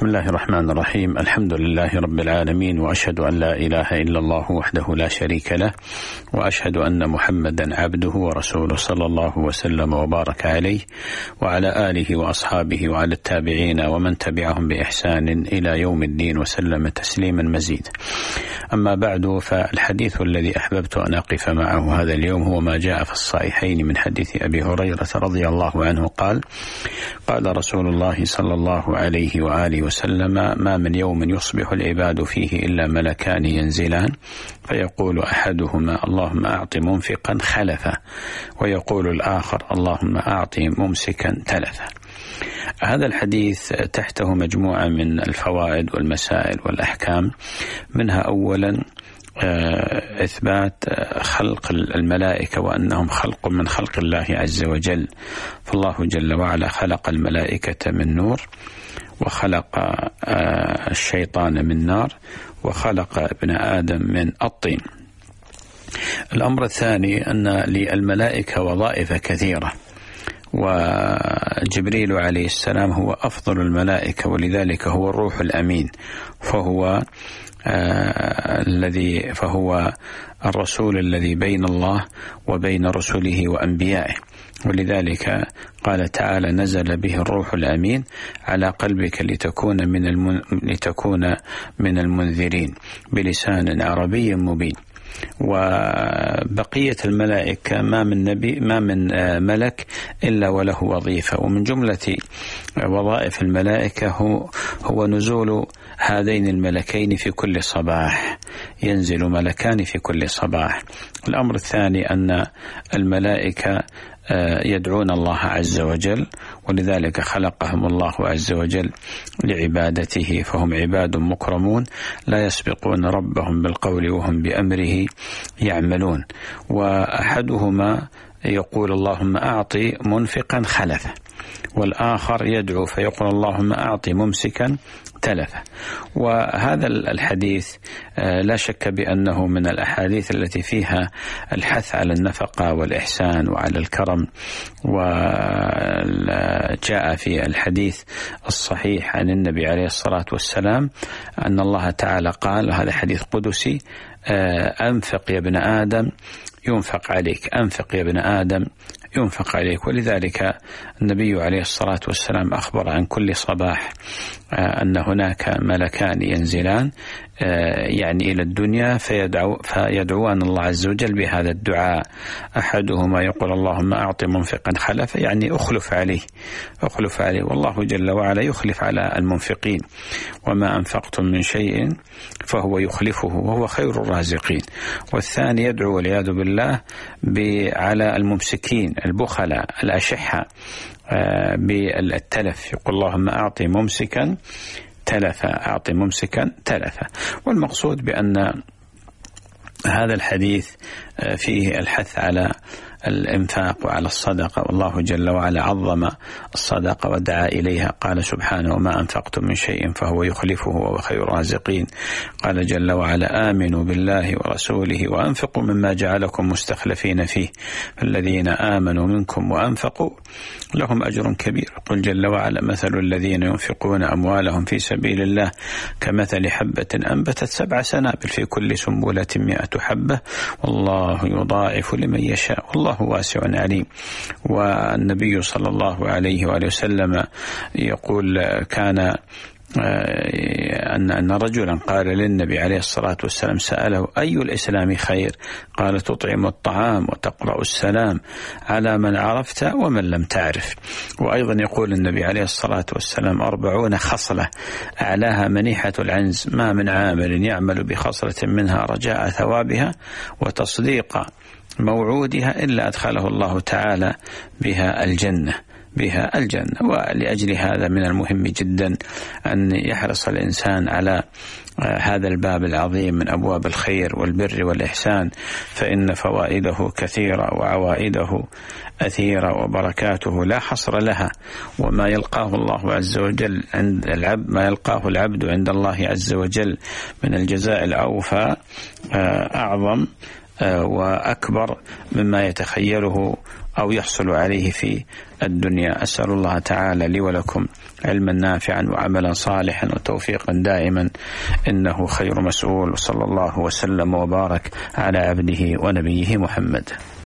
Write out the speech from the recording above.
بسم الله الرحمن الرحيم. الحمد لله رب العالمين، وأشهد أن لا إله إلا الله وحده لا شريك له، وأشهد أن محمدا عبده ورسوله صلى الله وسلم وبارك عليه وعلى آله وأصحابه وعلى التابعين ومن تبعهم بإحسان إلى يوم الدين وسلم تسليما مزيدا. أما بعد، فالحديث الذي أحببت أن أقف معه هذا اليوم هو ما جاء في الصحيحين من حديث أبي هريرة رضي الله عنه قال: قال رسول الله صلى الله عليه وآله وسلم: ما من يوم يصبح العباد فيه إلا ملكان ينزلان، فيقول أحدهما: اللهم أعط منفقا خلفا، ويقول الآخر: اللهم أعط ممسكا تلفا. هذا الحديث تحته مجموعة من الفوائد والمسائل والأحكام، منها أولا إثبات خلق الملائكة وأنهم خلق من خلق الله عز وجل، فالله جل وعلا خلق الملائكة من نور، وخلق الشيطان من نار، وخلق ابن آدم من الطين. الأمر الثاني أن للملائكة وظائف كثيرة، وجبريل عليه السلام هو أفضل الملائكة، ولذلك هو الروح الأمين، فهو الرسول الذي بين الله وبين رسله وأنبيائه، ولذلك قال تعالى: نزل به الروح الأمين على قلبك لتكون من المنذرين بلسان عربي مبين. وبقية الملائكة ما من ملك إلا وله وظيفة، ومن جملة وظائف الملائكة هو نزول هذين الملكين في كل صباح، ينزل ملكان في كل صباح. الأمر الثاني أن الملائكة يدعون الله عز وجل، ولذلك خلقهم الله عز وجل لعبادته، فهم عباد مكرمون لا يسبقون ربهم بالقول وهم بأمره يعملون. وأحدهما يقول: اللهم أعطي منفقا خلفا، والآخر يدعو فيقول: اللهم أعطي ممسكا تلفا. وهذا الحديث لا شك بأنه من الأحاديث التي فيها الحث على النفقة والإحسان وعلى الكرم. وجاء في الحديث الصحيح عن النبي عليه الصلاة والسلام أن الله تعالى قال، هذا حديث قدسي: أنفق يا ابن آدم ينفق عليك، أنفق يا ابن آدم ينفق عليك. ولذلك النبي عليه الصلاة والسلام أخبر عن كل صباح أن هناك ملكان ينزلان يعني إلى الدنيا فيدعوان الله عز وجل بهذا الدعاء. أحدهما يقول: اللهم أعط منفقا خلفا، يعني أخلف عليه، والله جل وعلا يخلف على المنفقين، وما أنفقتم من شيء فهو يخلفه وهو خير الرازقين. والثاني يدعو والعياذ بالله على الممسكين البخلاء الأشحة بالتلف، يقول: اللهم أعطي ممسكا تلفا، أعطي ممسكا تلفا. والمقصود بأن هذا الحديث فيه الحث على الإنفاق وعلى الصدقة، والله جل وعلا عظم الصدقة ودعا إليها، قال سبحانه: وما أنفقتم من شيء فهو يخلفه وهو خير الرازقين. قال جل وعلا: آمنوا بالله ورسوله وأنفقوا مما جعلكم مستخلفين فيه، الذين آمنوا منكم وأنفقوا لهم أجر كبير. قل جل وعلا: مثل الذين ينفقون أموالهم في سبيل الله كمثل حبة أنبتت 7 سنابل في كل سنبلة 100 حبة والله يضاعف لمن يشاء والله واسع عليم. والنبي صلى الله عليه وآله وسلم يقول: كان أن رجلا قال للنبي عليه الصلاة والسلام، سأله: أي الإسلام خير؟ قال: تطعم الطعام وتقرأ السلام على من عرفت ومن لم تعرف. وأيضا يقول النبي عليه الصلاة والسلام: 40 خصلة أعلاها منيحة العنز، ما من عامل يعمل بخصلة منها رجاء ثوابها وتصديق موعودها إلا أدخله الله تعالى بها الجنة. ولأجل هذا من المهم جدا أن يحرص الإنسان على هذا الباب العظيم من أبواب الخير والبر والإحسان، فإن فوائده كثيرة وعوائده أثيرة وبركاته لا حصر لها. وما يلقاه الله عز وجل عند العبد، ما يلقاه العبد عند الله عز وجل من الجزاء الأوفى أعظم وأكبر مما يتخيله أو يحصل عليه في الدنيا. أسأل الله تعالى لي ولكم علما نافعا وعملا صالحا وتوفيقا دائما، إنه خير مسؤول. وصلى الله وسلم وبارك على عبده ونبيه محمد.